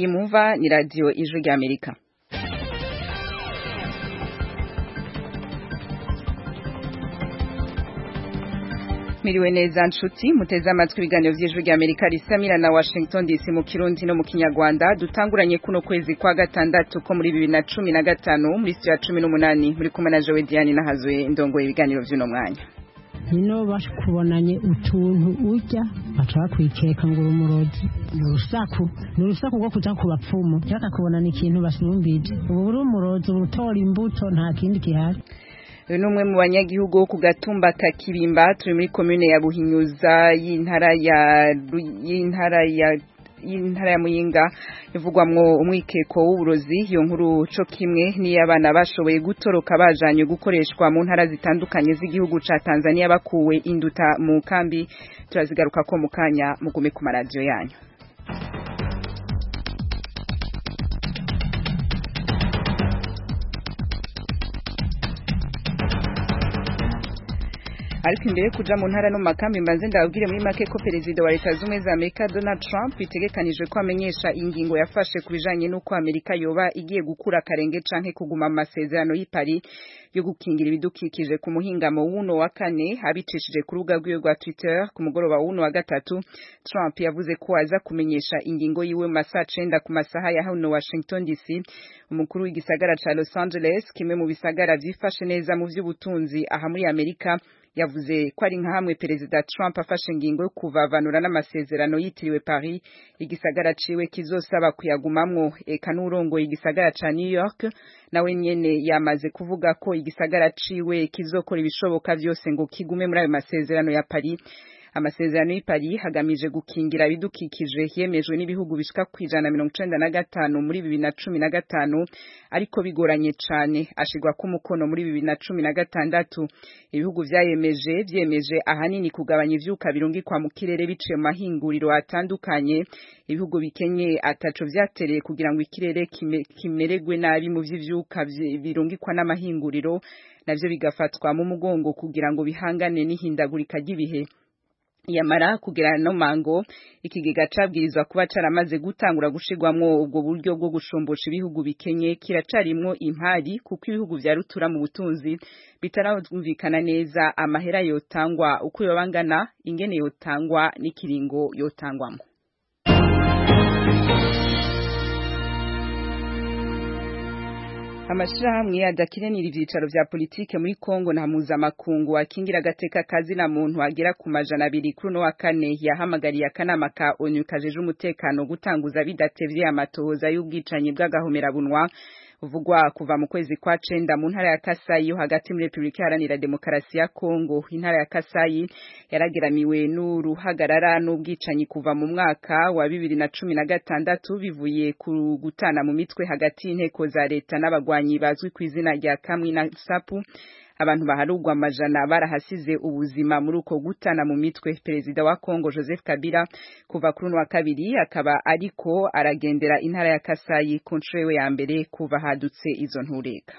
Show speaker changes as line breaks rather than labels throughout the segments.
iyi mumva ni radio Ijwi ry'Amerika. Miriwe neza nshuti muteze amatwi ibiganiro vy'Ijwi ry'Amerika risamira na Washington DC mu Kirundi no mu Kinyarwanda dutanguranye kuno kwezi kwa gatandatu ko muri 2015 muri 18 muri kumwe na Joe Diane nahazuye ndongoye ibiganiro vy'uno mwanya.
Hino bashikubonanye utuntu urya baca kwikeka ngo umurozi nurusaku rwo kuja ku bapfumu cyaka kubonana ikintu basumbije ubu uri umurozi utora imbuto nta kindi gihari.
Numwe mu banyagihugu ku gatumba Kakibimba turi muri commune ya Buhinyuza y'intara ya Muyinga ivugwamwo umwikeko w'uburozi iyo nkuru co kimwe ni abana bashoboye gutoroka bajanye gukoreshwa mu ntara zitandukanye z'igihugu ca Tanzania bakuwe induta mu kambi turazigaruka ko mukanya mugume ku maradio yanyu. Ariko imbere kuja mu ntara no makambi mbanze ndabwire muri make ko perezida wa Leta Zunze za Amerika Donald Trump bitegekanijwe ko amenyesha ingingo yafashe kubijanye nuko Amerika yoba igiye gukura karenge canke kuguma mu masezerano y'i Paris yo gukingira ibidukikije ku muhingamo wuno wa kane abicishije ku rubuga rwiwe rwa Twitter ku mugoroba wuno wa gatatu. Trump yavuze ko aza kumenyesha ingingo yiwe masaha 9 ku masaha ya hano Washington DC. Umukuru w'igisagara ca Los Angeles kimwe mu bisagara vyifashe neza mu vy'ubutunzi aha muri Amerika yavuze ko ari nka hamwe perezida Trump afashe ingingo yo kuvavanura n'amasezerano yitiriwe Paris igisagara ciwe kizosaba kuyagumamwo. Eka n'urongoye igisagara ca New York nawe nyene yamaze kuvuga ko igisagara ciwe kizokora ibishoboka vyose ngo kigume muri ayo masezerano ya Paris. Amasezerano y'i Paris hagamije gukingira ibidukikije yemejwe n'ibihugu bishika ku 195 muri 2015 ariko bigoranye cane ashigwa ku mukono muri 2016. Ibihugu vyemeje ahanini kugabanya ivyuka birungikwa mu kirere biciye mu mahinguriro atandukanye. Ibihugu bikenye ataco vyatereye kugira ngo ikirere kimererwe nabi mu vy'ivyuka birungikwa n'amahinguriro navyo bigafatwa mu mugongo kugira ngo bihangane n'ihindagurika ry'ibihe. Yamara kugera no mango ikigega cabwirizwa kuba caramaze gutangura gushigwamwo ubwo buryo bwo gushombosha ibihugu bikenye kiracarimwo impari kuko ibihugu vya rutura mu butunzi bitaravumvikana neza amahera yotangwa uko yobangana ingene yotangwa n'ikiringo yotangwamo. Amashirahamwe adakiranira ivyicaro vya politike muri Kongo na mpuzamakungu akingira agateka kazi na muntu agera ku 200 kuri no wa kane yahamagariye akanama ka ONU kajeje umutekano gutanguza bidatevye amatohoza y'ubwicanyi bw'agahomerabunwa uvugwa kuva mu kwezi kwa 9 mu ntara ya Kasai yo hagati muri Republika Iharanira Demokarasi ya Kongo. Intara ya Kasai yarageramiwe n'uruhagarara n'ubwicanyi kuva mu mwaka wa 2016 bivuye ku gutana mu mitwe hagati y'inteko za leta n'abagwanyi bazwi ku izina rya Kamwi na Sapu. Abantu baharugwa amajana barahasize ubuzima muri uko gutana mu mitwe. Perezida wa Kongo Joseph Kabila kuva kuri wa kabiri akaba ariko aragendera intara ya Kasai ku nshuro ya mbere kuva hadutse izo ntureka.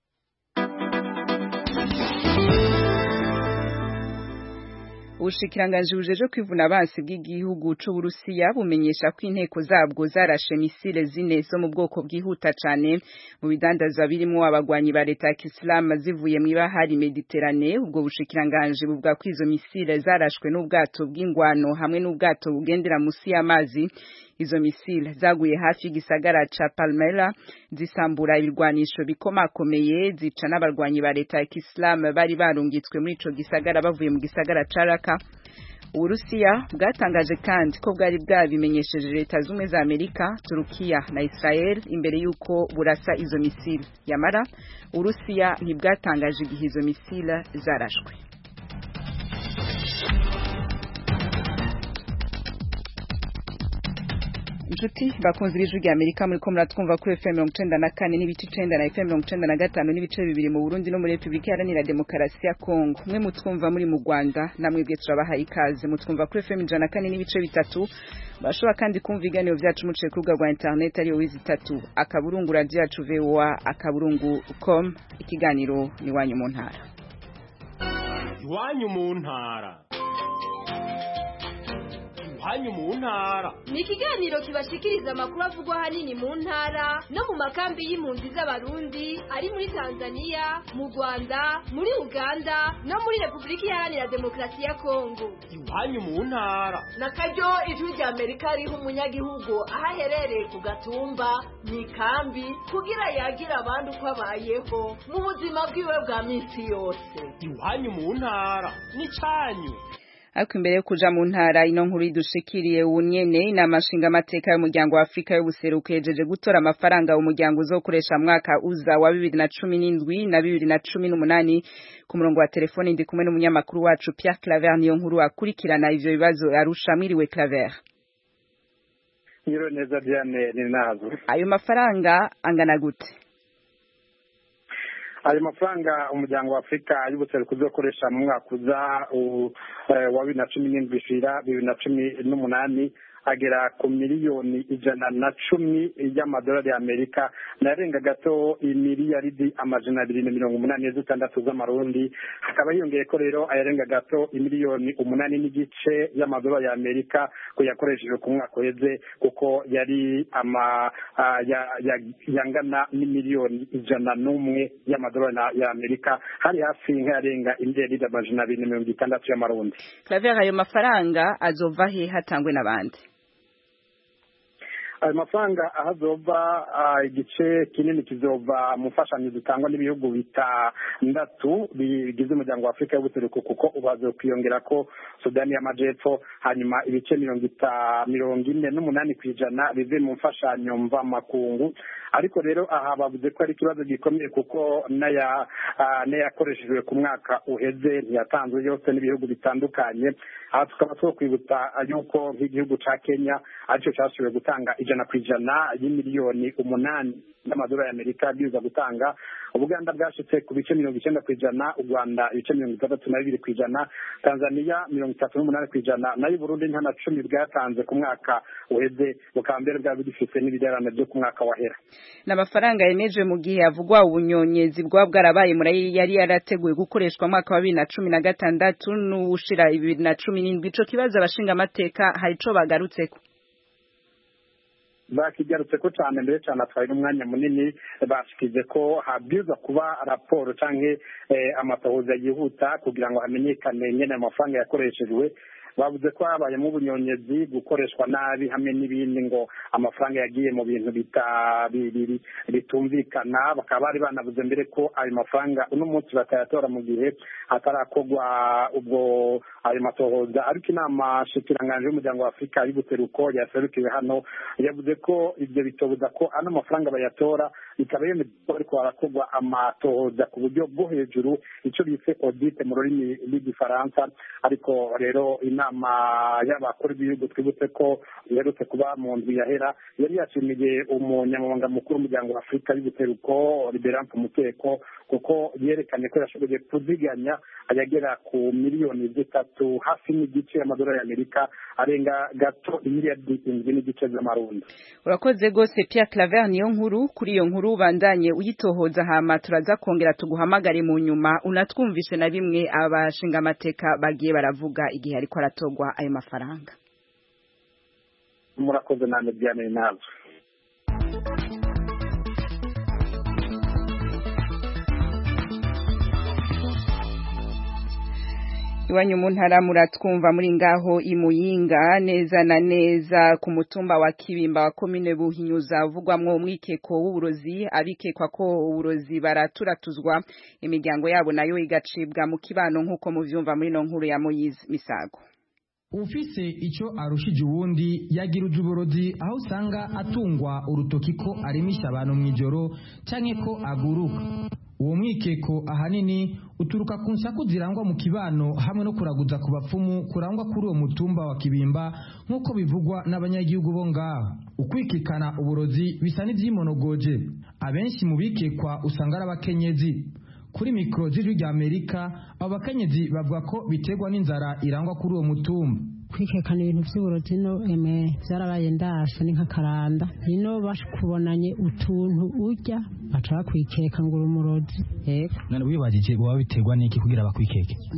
Ubushikiranganje bujeje kwivuna abansi bw'igihugu c'u Burusiya bumenyesha ko inteko zabwo zarashe misile zine zo mu bwoko bwihuta cane mu bidandazwa birimo abagwanyi ba leta ya Islam zivuye mu ibahari Mediterane. Ubwo bushikiranganje buvuga ko izo misile zarashwe n'ubwato bw'ingwano hamwe n'ubwato bugendera musi y'amazi. Izo misile zaguye hafi y'igisagara ca Palmyra zisambura ibirwanisho bikomakomeye zica n'abarwanyi ba leta ya Islam bari barungitswe muri ico gisagara bavuye mu gisagara ca Raqqa. Uburusiya bwatangaje kandi ko bwari bwabimenyesheje Leta Zunze za Amerika, Turukiya na Israel imbere yuko burasa izo misile. Yamara Uburusiya ntibwatangaje igihe izo misile zarashwe. Inshuti bakunze Ijwi ry'Amerika muri ko muratwumva kuri FM 94 n'ibice 9 na FM 95 n'ibice 2 mu Burundi no muri Republika Iharanira Demokarasi ya Kongo. Mwe mutwumva muri mu Rwanda namwe bwe turabaha ikaze mutwumva kuri FM 104 n'ibice 3. Bashobora kandi kumva ibiganiro byacu muciye ku rubuga rwa internet ari wizi 3 akaburungu radio yacu VOA akaburungu.com. Ikiganiro ni wanyu mu ntara.
Iwanyu mu ntara. iwanyu mu ntara.
Ni ikiganiro kibashikiriza amakuru avugwa hanini mu ntara no mu makambi y'impunzi z'abarundi ari muri Tanzania, mu Rwanda, muri Uganda no muri Republika Iharanira Demokarasi ya Kongo.
Iwanyu mu ntara.
Na karyo ijwi rya Amerika riha umunyagihugu aho aherereye ku gatumba mu ikambi kugira yagira abandi uko abayeho mu buzima bwiwe bwa minsi yose.
Iwanyu mu ntara n'icyanyu.
Ariko imbere yo kuja mu ntara ino nkuru idushikiriye unyene inama nshingamateka y'umuryango wa Afrika y'ubuseruko yejeje gutora amafaranga umuryango uzokoresha mwaka uza wa 2017 na 2018. Ku murongo wa telefone ndi kumwe n'umunyamakuru wacu Pierre Claver niyo nkuru akurikirana ivyo bibazo Arusha. Mwiriwe Claver.
Nyiro neza Diane ni nazo.
Ayo mafaranga angana gute?
Ayo mafaranga umuryango wa Afrika y'ubuseruko uzokoresha mu mwaka uza wa 2017 2018 agera ku miliyoni 110 y'amadolari y'Amerika narenga gato imiliyaridi amajana 286 z'amarundi. Hakaba hiyongeye ko rero ayarenga gato imiliyoni 8 n'igice y'amadolari y'Amerika ko yakoreshejwe ku mwaka uheze, kuko yari yangana n'imiliyoni 101 y'amadolari y'Amerika, hari hafi nk'ayarenga imiliyaridi amajana 260 y'amarundi.
Claver, ayo mafaranga azova he hatangwe n'abandi?
Ayo mafaranga ahazova igice kinini kizova mu mfashanyo zitangwa n'ibihugu bitandatu bigize umuryango wa Afrika y'ubuseruko, kuko ubazo kwiyongera ko Sudani y'Amajepfo, hanyuma ibice 48% bive mu mfashanyo mva makungu. Ariko rero aha bavuze ko ari ikibazo gikomeye, kuko yakoreshejwe ku mwaka uheze ntiyatanzwe yose n'ibihugu bitandukanye. Aha tukaba twokwibutsa yuko nk'igihugu ca Kenya aricyo cyashoboye gutanga 100% y'imiliyoni 8 y'amadolari y'Amerika biza gutanga. Ubuganda bwashitse ku bice 90%, u Rwanda ibice 62%, Tanzania 38%, nayo Burundi nta na 10 bwatanze ku mwaka uheze, bukaba mbere bwa bigifite n'ibidarana byo ku mwaka wahera.
N'amafaranga yemeje mu gihe avugwa ubunyonyezi bwa bwarabaye muri yari yarateguye gukoreshwa mwaka wa 2016 n'ushira 2017. Ico kibazo abashinga amateka hari ico bagarutseko.
Bakigarutse ko cyane mbere cyane atwaye umwanya munini, bashikije ko habwiza kuba raporo canke amatohoza yihuta kugira ngo hamenyekane nyene amafaranga yakoreshejwe. Bavuze ko habaye mu bunyonyezi, gukoreshwa nabi hamwe n'ibindi, ngo amafaranga yagiye mu bintu bitumvikana. Bakaba bari banavuze mbere ko ayo mafaranga uno munsi batayatora mu gihe atarakogwa ubwo ayo matohoza. Ariko inama shikiranganje y'umuryango wa Afrika y'ubuseruko yaserukiwe hano yavuze ko ibyo bitobuza ko ano mafaranga bayatora, bikaba yemeye ko ariko harakogwa amatohoza ku buryo bwo hejuru, icyo bise audit mu rurimi rw'igifaransa. Ariko rero inama y'abakuru b'ibihugu twibutse ko iherutse kuba mu ndwi yahera yari yashimiye umunyamabanga mukuru w'umuryango wa Afrika y'ubuseruko Liberance Muteko, kuko yerekanye ko yashoboye kuziganya ayagera ku miliyoni 3 hafi n'igice y'amadolari y'Amerika, arenga gato imiliyaridi 7 n'igice z'amarundi.
Urakoze gose Pierre Claver niyo nkuru. Kuri iyo nkuru bandanye uyitohoza, hama turaza kongera tuguhamagare mu nyuma unatwumvishe na bimwe abashinga amateka bagiye baravuga igihe ariko aratogwa ayo mafaranga.
Murakoze nane Diane nazo.
Iwanyu mu ntara muratwumva muri ngaho imuyinga, neza na neza ku mutumba wa Kibimba wa komine Buhinyuza uvugwamwo umwikeko w'uburozi. Abikekwa ko uburozi baraturatuzwa, imiryango yabo nayo igacibwa mu kibano nk'uko muvyumva muri no nkuru ya Moyize Misago.
Ufise ico arushije uwundi yagira uburozi, aho usanga atungwa urutoki ko arimisha abantu mwijoro canke ko aguruka. Uwo mwikeko ahanini uturuka ku nsaku zirangwa mu kibano hamwe no kuraguza ku bapfumu kurangwa kuri uwo mutumba wa Kibimba, nk'uko bivugwa n'abanyagihugu bo ngaho. Ukwikikana uburozi bisa n'ivyimonogoje, abenshi mu bikekwa usanga ari abakenyezi. Kuri mikro z'ijwi rya Amerika, abo bakenyezi bavuga ko biterwa n'inzara irangwa kuri uwo mutumba.
kwikekana ibintu by'uburozi no byarabaye ndasa ni nk'akaranda ino bakubonanye utuntu urya baca bakwikeka ngo uri umurozi yego
none wibagije baba biterwa n'iki kugira bakwikeke
ni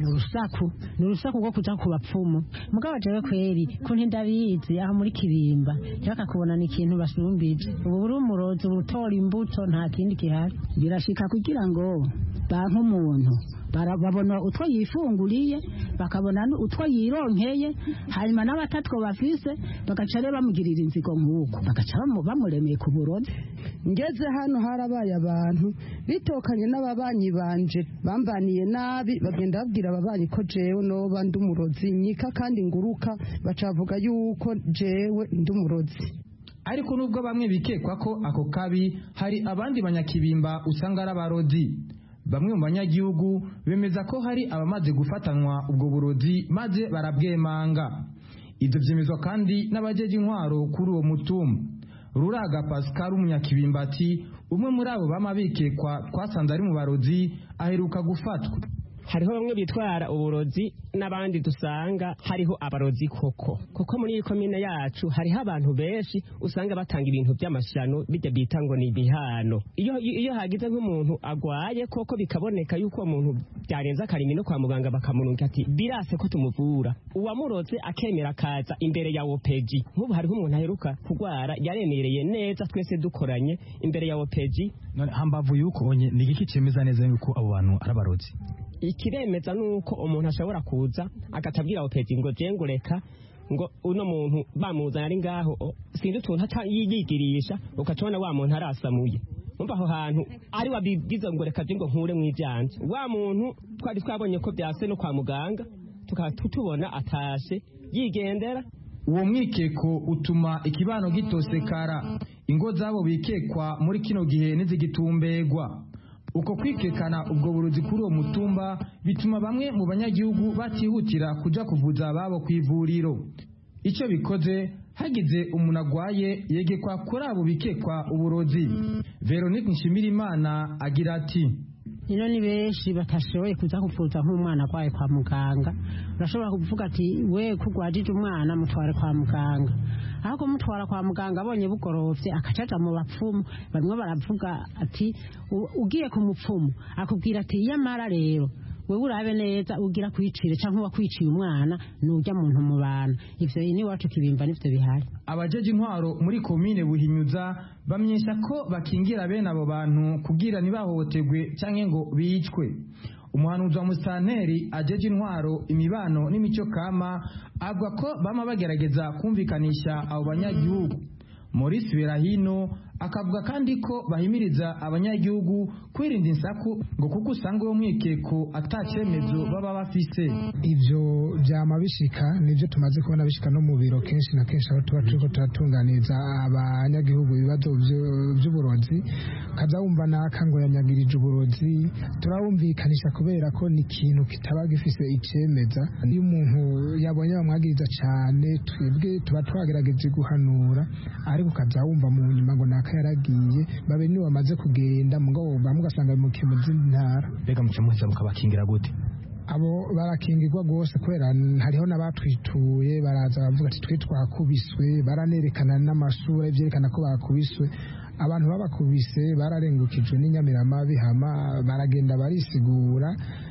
urusaku rwo kuja ku bapfumu mugabo jewe kweri ko ntindabizi aho muri kibimba bakakubonana ikintu basumbije ubu uri umurozi utora imbuto nta kindi gihari
birashika kugira ngo bantu umuntu babona utwo yifunguriye bakabona utwo yironkeye hanyuma n'abatatwo bafise bagaca rero bamugirira inzigo nk'uko bagaca bamuremeye ku burozi
ngeze hano harabaye abantu bitokanye n'ababanyi banje bambaniye nabi bagenda babwira ababanyi ko jewe noba ndi umurozi nyika kandi nguruka bacavuga yuko jewe ndi umurozi
ariko nubwo bamwe bikekwa ko ako kabi hari abandi banyakibimba usanga ari abarozi bamwe mu banyagihugu bemeza ko hari abamaze gufatanwa ubwo burozi maze barabwemanga ibyo byemezwa kandi n'abajeje intwaro kuri uwo mutumba Ruraga Pascal umunyakibimba ati umwe muri abo bama bikekwa twasanze ari mu barozi aheruka gufatwa
hariho bamwe bitwara uburozi n'abandi dusanga hariho abarozi kuko muri iyi komine yacu hariho abantu benshi usanga batanga ibintu by'amashano bijya bita ngo ni ibihano iyo hagize nk'umuntu agwaye koko bikaboneka yuko uwo muntu byarenze akarimi no kwa muganga bakamununga ati birase ko tumuvura uwamuroze akemera akaza imbere ya wopeji nk'ubu hariho umuntu aheruka kugwara yaremereye neza twese dukoranye imbere ya wopeji
hambavu yuko ni igiki cemeza neza yuko abo bantu ari abarozi
ikiremeza nuko umuntu ashobora kuza agatabwira opeti ngo jengureka ngo uno muntu bamuzana ari ngaho sinzi utuntu yigirisha ukacona wa muntu arasamuye umva aho hantu ari wabigize ngo reka ngo nkure mu ibyanje wa muntu twari twabonye ko byase no kwa muganga tukatubona atashe yigendera
uwo mwikeko utuma ikibano gitosekara ingo zabo bikekwa muri kino gihe nizigitumbegwa uko kwikekana ubwo burozi kuri uwo mutumba bituma bamwe mu banyagihugu batihutira kuja kuvuza ababo ku ivuriro icyo bikoze hagize umuntu agwaye yegekwa kuri abo bikekwa uburozi Veronique Nshimirimana agira ati
ino ni benshi batashoboye kuza kuvuza nk'umwana agwaye kwa muganga urashobora kuvuga ati we kugwajije umwana mutware kwa muganga aho kumutwara kwa muganga abonye bugorovye akacaca mu bapfumu bamwe baravuga ati ugiye ku mupfumu akubwira ati yamara rero wewe urabe neza ugira kwicire canke wakwiciye umwana nujya muntu mu bana ivyo ni wacu kibimba nivyo bihari
abajeje intwaro muri komine Buhinyuza bamyesha ko bakingira bene abo bantu kugira nibahotegwe canke ngo bicwe umuhanuzi wa musitanteri ajeje intwaro imibano n'imico kama avuga ko bama bagerageza kumvikanisha abo banyagihugu Maurice Berahino akavuga kandi ko bahimiriza abanyagihugu kwirinda insaku ngo kuko usanga uwo mwikeko atacemezo baba bafise
ivyo byama bishika nivyo tumaze kubona bishika no mu biro kenshi na kenshi aho tuba turiko turatunganiza abanyagihugu ibibazo by'uburozi kaza wumva naka ngo yanyagirije uburozi turawumvikanisha kubera ko ni ikintu kitaba gifise icemeza iyo umuntu yabonye bamwagiriza cyane twebwe tuba twagerageje guhanura ariko kaza wumva mu nyuma ngo yaragiye babe ni bamaze kugenda mugabo bamugasanga mu kimuzi ntara
bega mucamuza mukabakingira gute
abo barakingirwa gose kubera hariho nabatwituye baraza bavuga ati twe twakubiswe baranerekana n'amasura ivyerekana ko bakubiswe abantu babakubise bararengukijwe n'inyamiramabi hama baragenda barisigura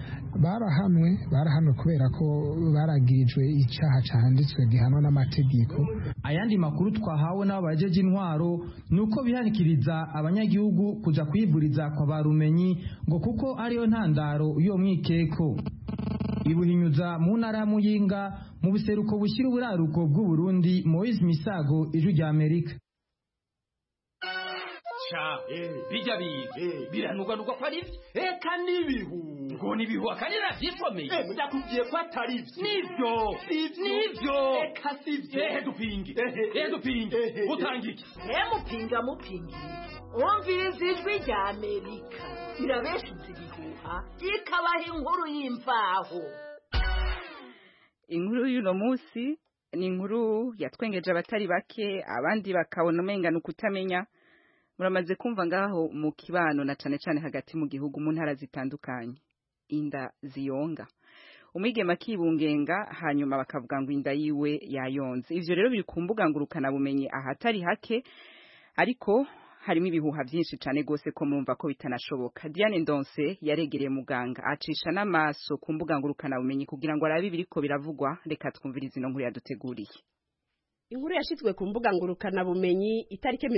barahanwe kubera ko baragirijwe icyaha cyanditswe gihanwa n'amategeko
ayandi makuru twahawe n'abajeje intwaro nuko bihanikiriza abanyagihugu kuja kwivuriza kwa barumenyi ngo kuko ariyo ntandaro iyo mwikeko Ibuhinyuza mu ntara ya Muyinga mu buseruko bushyira uburaruko bw'u Burundi Moise Misago ijwi rya Amerika
bijya biranugwa ko ari eka nibihu ngo nibihu akanira vyisomeye ndakubwiye ko atari nivyo eka sivyo dupinge utangike
mupinga umviriza ijwi rya Amerika irabeshuza ibihuha ikabaha inkuru y'imvaho
inkuru y'uno munsi ni inkuru yatwengeje abatari bake abandi bakabona umenga nukutamenya muramaze kumva ngaho mu kibano na cane cane hagati mu gihugu mu ntara zitandukanye inda ziyonga umwigeme akibungenga hanyuma bakavuga ngo inda yiwe yayonze. Ivyo rero biri ku mbuga ngurukana bumenyi ahatari hake, ariko harimo ibihuha byinshi cyane gose ko murumva ko bitanashoboka. Diane Ndonse yaregereye muganga acisha n'amaso ku mbuga ngurukana bumenyi kugira ngo arabe biriko biravugwa. Reka twumvirize ino nkuru yaduteguriye.
Inkuru yashizwe ku mbuga ngurukana bumenyi itarike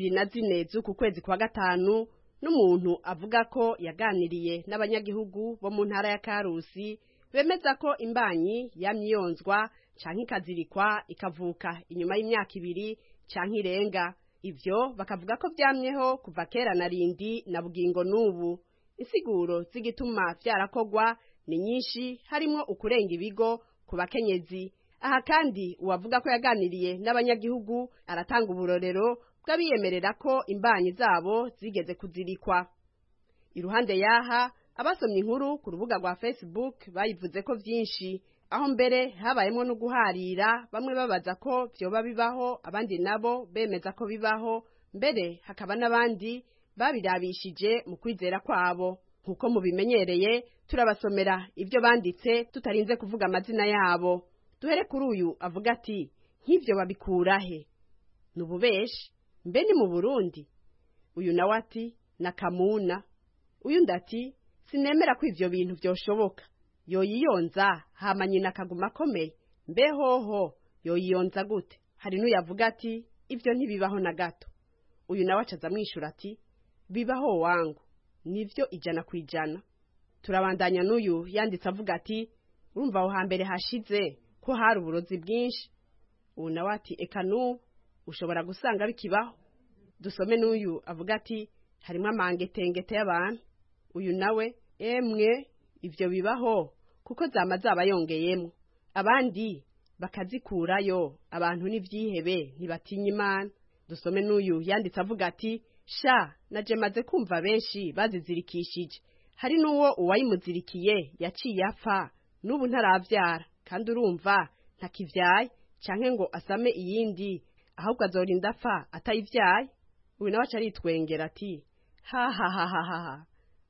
24 z'uku kwezi kwa gatanu n'umuntu avuga ko yaganiriye n'abanyagihugu bo mu ntara ya Karusi bemeza ko imbanyi yamyonzwa canke ikazirikwa ikavuka inyuma y'imyaka 2 canke irenga. Ivyo bakavuga ko vyamyeho kuva kera na rindi na bugingo n'ubu. Insiguro z'igituma vyarakogwa ni nyinshi, harimo ukurenga ibigo ku bakenyezi. Aha kandi uwavuga ko yaganiriye n'abanyagihugu aratanga uburorero bw'abiyemerera ko imbanyi zabo zigeze kuzirikwa. Iruhande yaha abasomye inkuru ku rubuga rwa Facebook bayivuze ko vyinshi, aho mbere habayemo no guharira, bamwe babaza ko vyoba bibaho, abandi nabo bemeza ko bibaho, mbere hakaba n'abandi babirabishije mu kwizera kwabo. Nkuko mubimenyereye turabasomera ivyo banditse tutarinze kuvuga amazina yabo. Duhere kuri uyu avuga ati nk'ivyo babikurahe? Nububeshi mbe ni mu Burundi? Uyu nawe ati nakamuna. Uyu ndati sinemera ko ivyo bintu vyoshoboka. Yoyiyonza hama nyina akaguma akomeye, mbe hoho yoyiyonza gute? Hari n'uyavuga ati ivyo ntibibaho na gato. Uyu nawe acaza mwishura ati bibaho wangu, nivyo 100%. Turabandanya n'uyu yanditse avuga ati urumva aho hambere hashize ko hari uburozi bwinshi. Uyu nawe ati eka n'ubu ushobora gusanga bikibaho. Dusome n'uyu avuga ati harimo amangetengete y'abantu. Uyu nawe emwe ivyo bibaho kuko zama zabayongeyemo, abandi bakazikurayo, abantu n'ivyihebe ntibatinya Imana. Dusome n'uyu yanditse avuga ati sha naje maze kumva benshi bazizirikishije, hari n'uwo uwayimuzirikiye yaciye apfa n'ubu ntaravyara, kandi urumva ntakivyaye canke ngo asame iyindi, ahubwo azorinda apfa atayivyaye. Uyu nawe aca aritwengera ati ha ha ha ha ha.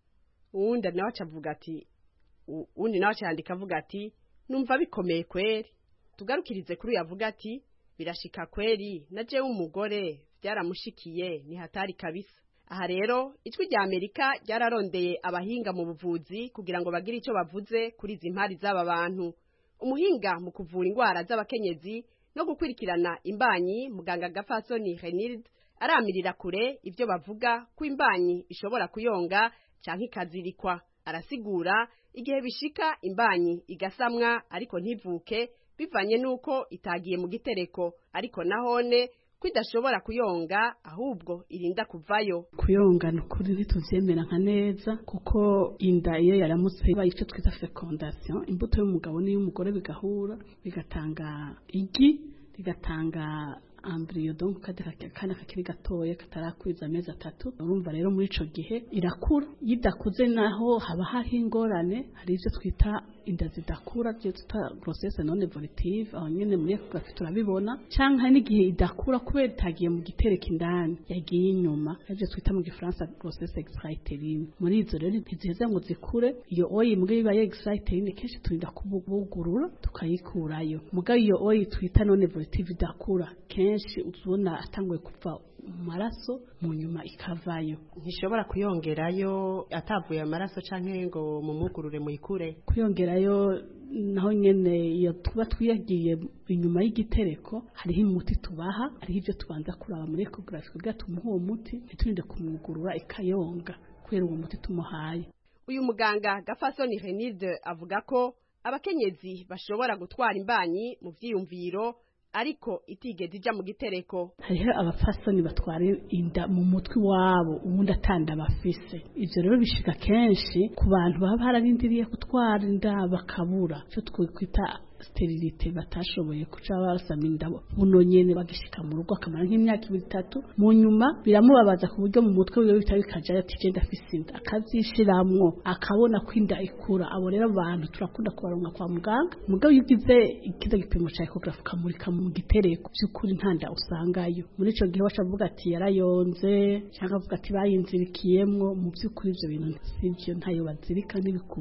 Uwundi nawe acavuga ati undi nawe acandika avuga ati numva bikomeye kweri. Tugarukirize kuri yavuga ati birashika kweri, naje umugore byaramushikiye ni hatari kabisa. Aha rero ijwi rya Amerika ryararondeye abahinga mu buvuzi kugira ngo bagire icyo bavuze kuri izi mpari z'aba bantu. Umuhinga mu kuvura indwara z'abakenyezi no gukurikirana imbanyi, muganga Gafasoni Renilde, aramirira kure ivyo bavuga ko imbanyi ishobora kuyonga canke ikazirikwa. Arasigura igihe bishika imbanyi igasamwa ariko ntivuke bivanye nuko itagiye mu gitereko, ariko nahone kwidashobora kuyonga ahubwo irinda kuvayo.
Kuyonga nukuri ntituvyemera nka neza, kuko inda iyo yaramutse bayico twita fecondation, imbuto y'umugabo n'iy'umugore bigahura bigatanga igi, bigatanga embryo, donc kana kakiri gatoya katarakwiza amezi 3. Urumva rero muri ico gihe irakura, yidakuze naho haba hari ingorane, hari ivyo twita inda zidakura, byo tuta grossesse non évolutive, aho nyene muri ecography turabibona. Canke hari n'igihe idakura kubera itagiye mu gitereko indani, yagiye inyuma, ivyo twita mu Gifaransa grossesse extra-utérine. Muri izo rero ntiziheza ngo zikure, iyo oyi mugabe ibaye extra-utérine kenshi turinda kubugurura tukayikurayo. Mugabe iyo oyi twita non évolutive idakura, kenshi uzubona atanguye kuva maraso mu nyuma ikavayo.
Ntishobora kuyongerayo atavuye amaraso canke ngo mumugurure muyikure?
Kuyongerayo naho nyene iyo tuba twiyagiye inyuma y'igitereko, hariho umuti tubaha, hariho ivyo tubanza kuraba muri ecography kugira tumuhe uwo muti, ntiturinde kumugurura ikayonga kubera uwo muti tumuhaye.
Uyu muganga Gafasoni Renilde avuga ko abakenyezi bashobora gutwara imbanyi mu vyiyumviro ariko itigeze ija mu gitereko.
Hariho abafasoni batwara inda mu mutwe wabo ubundi atanda bafise. Ivyo rero bishika kenshi ku bantu baba bararindiriye gutwara inda bakabura, cyo twikwita sterilite, batashoboye kuca basama inda buno nyene bagishika mu rugo akamara nk'imyaka 2-3, mu nyuma biramubabaza ku buryo mu mutwe wiwe bitari kaja ati je ndafise inda, akazishiramwo akabona ko inda ikura. Abo rero abantu turakunda kubaronka kwa muganga, mugabo yugize ikiza gipimo ca ecography kamurika mu gitereko by'ukuri ntanda usangayo. Muri ico gihe wacavuga ati yarayonze cyangwa avuga ati bayinzirikiyemwo, mu by'ukuri ivyo bintu sivyo, ntayo bazirika n'ibikunda.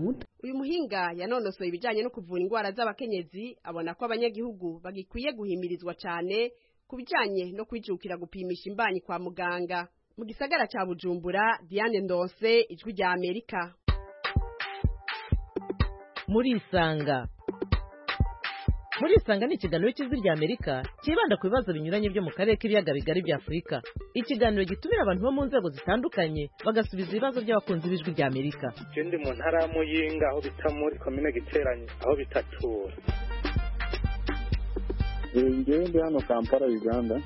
uyu muhinga yanonosoye ibijanye no kuvura indwara z'abakenyezi abona ko abanyagihugu bagikwiye guhimirizwa cyane ku bijanye no kwijukira gupimisha imbanyi kwa muganga. Mu gisagara ca Bujumbura, Diane Ndonse, Ijwi rya Amerika.
Murisanga ni ikiganiro cy'Ijwi rya Amerika kibanda ku bibazo binyuranye byo mu karere k'ibiyaga bigari bya Afurika. Ikiganiro gitumira abantu bo mu nzego zitandukanye bagasubiza ibibazo by'abakunzi b'Ijwi rya Amerika.
Ndi mu ntara ya Muyinga aho bita muri komine Giteranyi aho bita Tura.
Ndi hano Kampala, Uganda.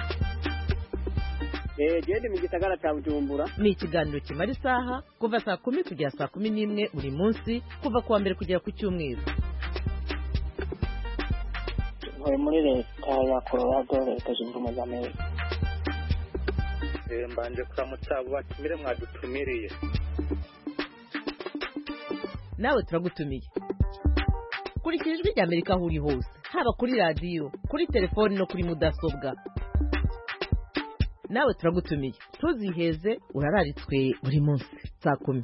Ndi mu gisagara cya Bujumbura.
Ni ikiganiro kimara isaha kuva saa 10 kugera saa 11 buri munsi kuva kuwa mbere kugera ku cyumweru.
Muri leta ya Colorado, leta zunze ubumwe za Amerika.
Mbanje kuramutsa abo batumire mwadutumiriye.
Nawe turagutumiye. Kurikira Ijwi rya Amerika aho uri hose, haba kuri radio, kuri telefoni no kuri mudasobwa. Nawe turagutumiye. Tuziheze urararitswe buri munsi saa 10.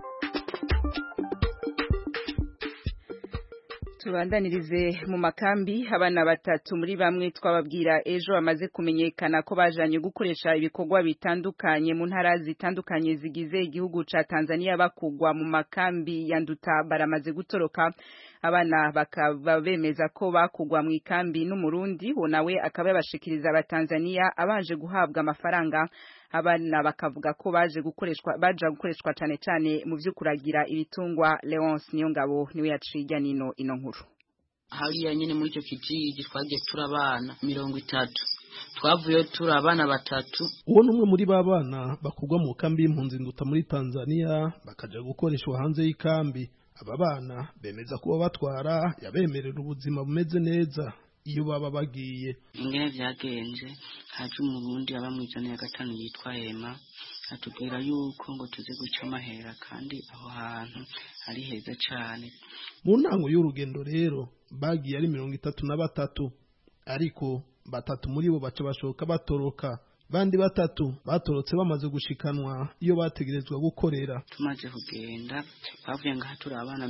Tubandanirize mu makambi. Abana batatu muri bamwe twababwira ejo bamaze kumenyekana ko bajanye gukoresha ibikorwa bitandukanye mu ntara zitandukanye zigize igihugu ca Tanzania bakugwa mu makambi ya Nduta baramaze gutoroka. Abana bakaba bemeza ko bakugwa mu ikambi n'umurundi wo nawe akaba yabashikiriza abatanzania abanje guhabwa amafaranga. Abana bakavuga ko baja gukoreshwa cyane mu byo kuragira ibitungwa. Leonce Niyongabo niwe yaciye ino nkuru.
Hariya nyine muri icyo kijiji twagiye turabana 30 twavuye turabana batatu.
Uwo numwe muri babana bakugwa mu kambi y'impunzi Nduta muri Tanzania bakaja gukoreshwa hanze y'ikambi. Aba bana bemeza ko batwara yabemerera ubuzima bumeze neza iyo baba bagiye.
Ingene vyagenze haje umurundi aba mw'ijana ya gatanu yitwa Hema atubwira yuko ngo tuze guca amahera kandi aho hantu ari heza cyane.
Mu ntango y'urugendo rero bagiye ari 33 ariko batatu muri bo baca bashoka batoroka. Bandi batatu batorotse bamaze gushikanwa iyo bategerezwa gukorera.
Tumaze kugenda bavuye ngaha turi abana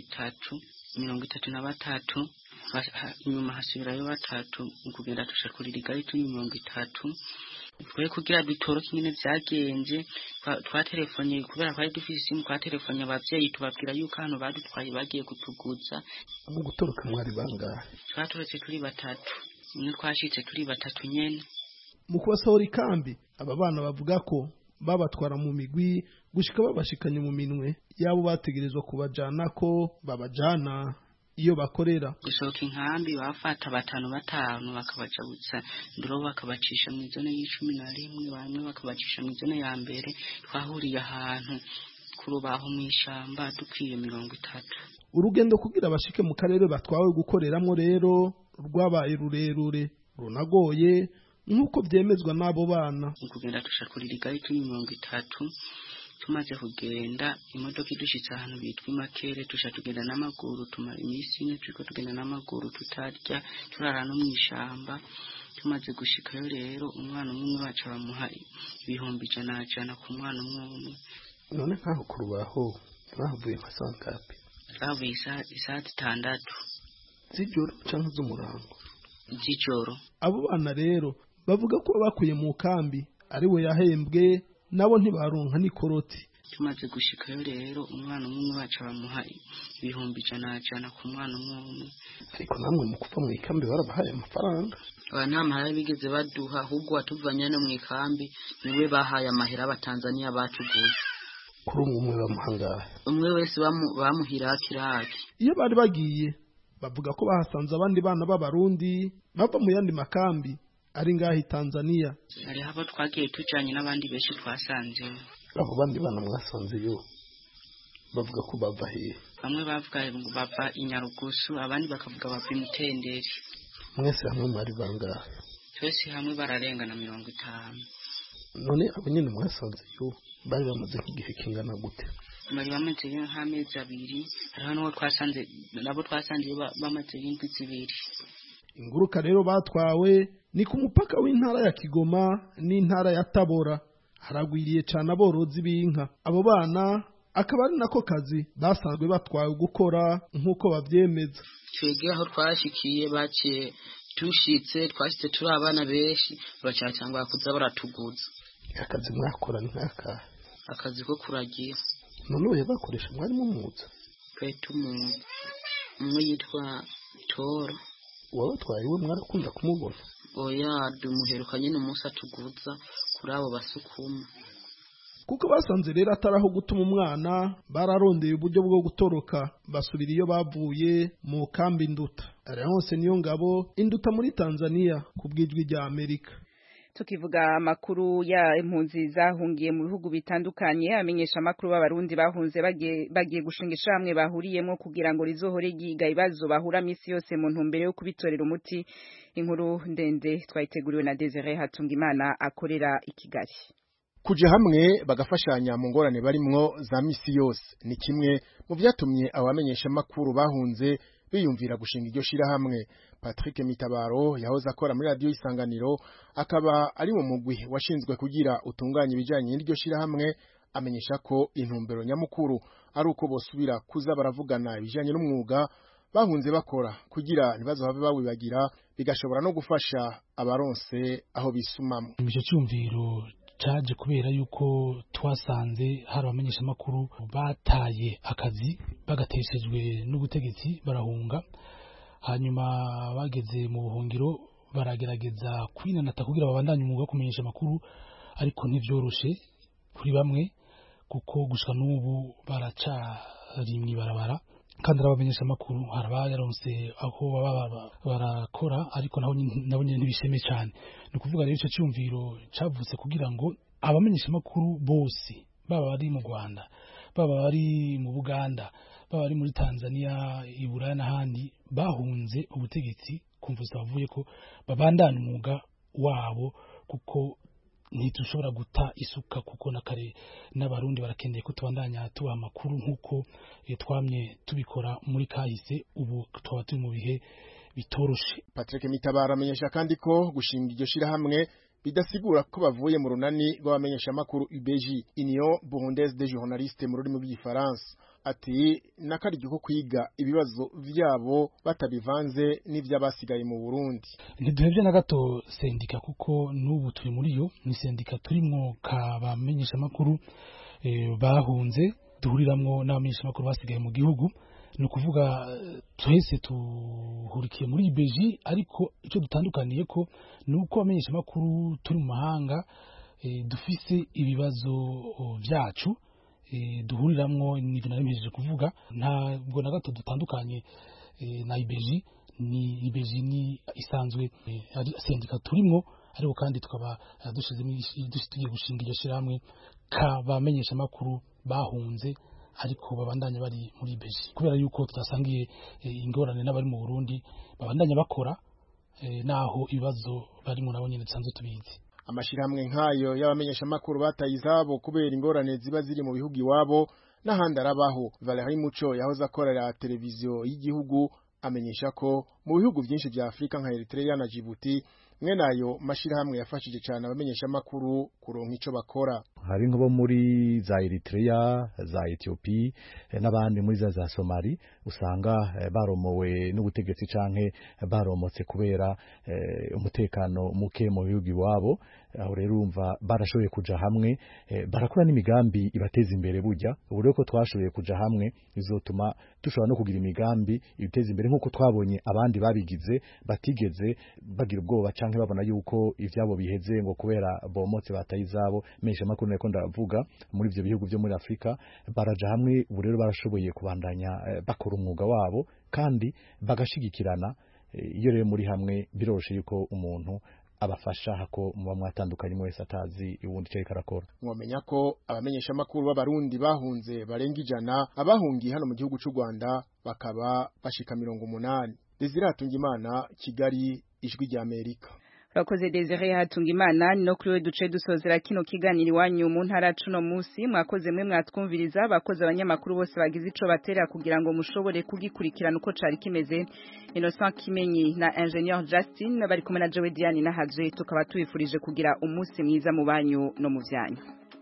33 nyuma hasubirayo batatu kugenda tushakurira igari turi 30. Twe kugira bitoroke nyine vyagenze twatelefonye kubera kwari dufise simu twatelefonye abavyeyi tubabwira yuko hano badutwaye bagiye kutuguza.
Mu gutoroka mwari bangahe?
Twatorotse turi batatu. Ni twashitse turi batatu nyene.
Mu kubasohora ikambi aba bana bavuga ko babatwara mu migwi gushika babashikanye mu minwe yabo bategerezwa kubajana ko babajana iyo bakorera.
Gusohoka inkambi bafata batanu bakabacabutsa nduro bakabacisha mu zone y'11 bamwe bakabacisha mu zone ya mbere. Twahuriye ahantu kurubaho mu ishamba dukwiye 30.
Urugendo kugira bashike mu karere batwawe gukoreramwo rero rwabaye rurerure runagoye nkuko byemezwa n'abo bana.
Kugenda tushakurira igari turi 30. Tumaze kugenda imodoka idushitse ahantu bitwa Imakere tugenda n'amaguru tumara iminsi ine turiko tugenda n'amaguru tutarya turara no mw'ishamba. Tumaze gushikayo rero umwana umwe wacu bamuha 100 ku mwana umwe.
None nkaho kurubaho bavuye masangapi?
Bavuye isaha 6
z'ijoro canke z'umurango?
Z'ijoro.
Abo bana rero bavuga ko bakuye mu kambi ari we yahembwe nabo ntibaronka nikoroti.
Tumaze gushikayo rero umwana umwe wacu bamuha 100 ku mwana umwe.
Ariko namwe mu kuva mu ikambi barabahaye amafaranga?
Nta mahera bigeze baduha ahubwo watuvanye no mu ikambi niwe bahaye amahera abatanzania batuguye.
Kuri umwe bamuhangahe?
Umwe wese bamuhira kiraki.
Iyo bari bagiye bavuga ko bahasanze abandi bana b'abarundi bava mu yandi makambi ari ngahi Tanzania.
Ari habo twagiye tujanye n'abandi benshi twasanze.
Abo bandi bana mwasanze yo bavuga ko bava hehe?
Bamwe bavuga ngo bava Inyarugusu abandi bakavuga bava Imutenderi.
Mwese hamwe mwari bangahe?
Twese hamwe bararenga na 50.
None abo nyene mwasanze yo bari bamaze igihe kingana gute?
Bari bamaze nk'amezi 2 hariho n'uwo twasanze nabo twasanze bamaze 2.
Inguruka rero batwawe ni ku mupaka w'intara ya Kigoma n'intara ya Tabora. Haragwiriye cyane aborozi b'inka. Abo bana akaba ari nako kazi basanzwe batwawe gukora nk'uko bavyemeza.
Twebwe aho twashikiye baciye tushitse twashitse turi abana benshi bacatangwa kuza baratuguza.
Akazi mwakora ni nk'aka
akazi ko kuragira.
None uye bakoresha mwari mumuza?
Kwetu umwe yitwa Toro.
Wowe twariwe mwarakunda kumubona?
Oya dumuherukanye n'umunsi atuguza kuri abo basukuma.
Kuko basanze rero ataraho gutuma umwana bararondeye uburyo bwo gutoroka basubira iyo bavuye mu kambi Nduta. Alliance niyo ngabo Induta muri Tanzania kubwijwi rya Amerika.
Tukivuga makuru ya impunzi zahungiye mu bihugu bitandukanye amenyesha makuru b'abarundi bahunze bagiye gushingisha hamwe bahuriyemo kugira ngo rizohore giga ibibazo bahura misi yose mu ntumbere yo kubitorera umuti. Inkuru ndende twayiteguriwe na Desire Hatungimana akorera i Kigali.
Kuja hamwe bagafashanya mu ngorane barimwo za misi yose ni kimwe mu vyatumye abamenyesha makuru bahunze biyumvira gushinga iryo shira hamwe. Patrick Mitabaro yahoze akora muri radio Isanganiro akaba ari mu mugwi washinzwe kugira utunganye ibijanye n'iryo shira hamwe amenyesha ko intumbero nyamukuru ari uko bosubira kuza baravugana ibijanye n'umwuga bahunze bakora kugira ntibazohave bawibagira bigashobora no gufasha abaronse aho bisumamwe.
Icyo cyumviro caje kubera yuko twasanze hari abamenyesha makuru bataye akazi bagateshejwe n'ubutegetsi barahunga, hanyuma bageze mu buhungiro baragerageza kwinanata kugira babandanye umwuga wo kumenyesha makuru, ariko ntivyoroshe kuri bamwe kuko gushika n'ubu baracari mw'ibarabara kandi arabamenyesha makuru harabayaronse aho barakora, ariko nabo nyene ntibisheme cyane. Ni kuvuga rero ico cyumviro cavutse kugira ngo abamenyesha makuru bose baba bari mu Rwanda, baba bari mu Buganda, baba bari muri Tanzania, i Buraya n'ahandi bahunze ubutegetsi kumvuza bavuye ko babandana umwuga wabo kuko ntitushobora guta isuka kuko nakare n'abarundi barakeneye ko tubandanya tuba amakuru nkuko twamye tubikora muri kahise. Ubu twaba turi mu bihe bitoroshe.
Patrick Mitabara amenyesha kandi ko gushinga iryo shira hamwe bidasigura ko bavuye mu runani rw'abamenyesha makuru UBJ, Union Burundaise des Journalistes mu rurimi rw'igifaransa. Ati nakaryo ko kwiga ibibazo vyabo batabivanze n'ivyabasigaye mu Burundi.
Ntiduhevye na gato sendika kuko n'ubu turi muri yo ni sendika turimwo kabamenyesha makuru bahunze duhuriramwo n'abamenyesha makuru basigaye mu gihugu. Ni ukuvuga twese tuhurikiye muri IBG, ariko icyo dutandukaniye ko nuko abamenyesha makuru turi mu mahanga dufise ibibazo vyacu duhuriramwo. Nivyo narimpejeje kuvuga, ntabwo na gato dutandukanye na IBG. Ni IBG ni isanzwe ari sendika turimwo, ariko kandi tukaba tugiye gushinga iryo shirahamwe kabamenyesha makuru bahunze ariko babandanya bari muri IBG, kubera yuko tutasangiye ingorane n'abari mu Burundi babandanya bakora naho ibibazo barimo nabo nyene tsanzwe tubizi.
Amashirahamwe nkayo y'abamenyesha makuru bataye izabo kubera ingorane ziba ziri mu bihugu iwabo n'ahandi arabaho. Valerie Muco yahoze akorera televiziyo y'igihugu amenyesha ko mu bihugu byinshi bya Afrika nka Eritrea na Djibouti mwe nayo mashirahamwe yafashije cyane abamenyesha makuru kuronka ico bakora.
Hari nko muri za Eritrea, za Ethiopia n'abandi muri za Somali usanga baromowe n'ubutegetsi canke baromotse kubera umutekano muke mu bihugu iwabo. Aho rero urumva barashoboye kuja hamwe barakora n'imigambi ibateza imbere. Burya ubu rero ko twashoboye kuja hamwe bizotuma dushobora no kugira imigambi ibiteza imbere nkuko twabonye abandi babigize batigeze bagira ubwoba canke babona yuko ivyabo biheze ngo kubera bomotse bataye izabo. Mesha makuru nako ndavuga muri ivyo bihugu byo muri Afrika baraja hamwe. Ubu rero barashoboye kubandanya bakora umwuga wabo kandi bagashigikirana. Iyo rero muri hamwe biroroshe yuko umuntu abafasha hako muba mwatandukanye mwese atazi ubundi cyo karakora.
Mwomenya ko abamenyesha makuru b'abarundi bahunze barenga 100 abahungiye hano mu gihugu cy'u Rwanda bakaba bashika 80. Desire Hatungimana, Kigali, Ijwi rya Amerika.
Rakoze Desire Hatungimana. No kuri we duce dusozera kino kiganiro iwanyu mu ntara cuno musi. Mwakoze mwe mwatwumviriza, bakoze abanyamakuru bose bagize ico batera kugira ngo mushobore kugikurikirana uko cari kimeze. Innocent Kimenyi na Ingenieur Justin bari kumwe na Joe Diane na Hadje, tukaba tubifurije kugira umunsi mwiza mu banyu no mu vyanyu.